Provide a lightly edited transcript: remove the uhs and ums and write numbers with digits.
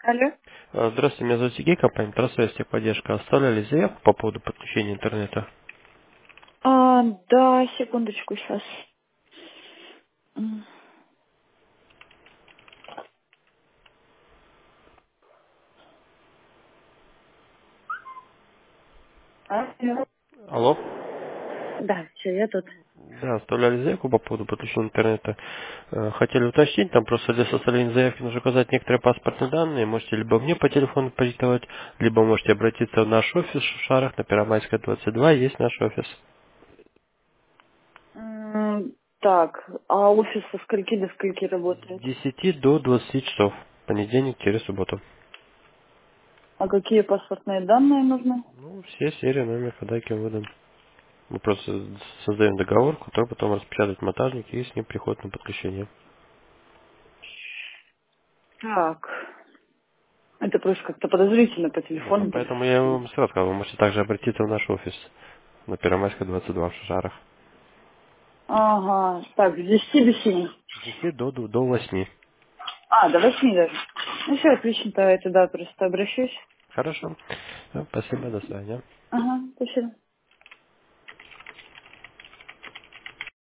Алло. Здравствуйте, меня зовут Сергей, компания Трасса техподдержка. Оставляли заявку по поводу подключения интернета? Да, секундочку сейчас. Алло. Алло? Да, все, я тут. Да, оставляли заявку по поводу подключения интернета. Хотели уточнить, там просто для составления заявки нужно указать некоторые паспортные данные. Можете либо мне по телефону продиктовать, либо можете обратиться в наш офис в Шарах на Первомайская, 22, есть наш офис. Так, а офис со скольки до скольки С работает? 10 до 20 часов, понедельник-субботу. А какие паспортные данные нужны? Ну, все серии, номер, когда кем выдан. Мы просто создаем договор, который потом распечатает монтажник и с ним приходит на подключение. Так, это просто как-то подозрительно по Ну, телефону. поэтому я вам сразу сказал, вы можете также обратиться в наш офис на Первомайская, 22 в Шажарах. Ага, так, с 10 до 7. С 10 до 8. До 8 даже. Ну все, отлично, то я туда просто обращусь. Хорошо. Спасибо, до свидания. Ага, спасибо.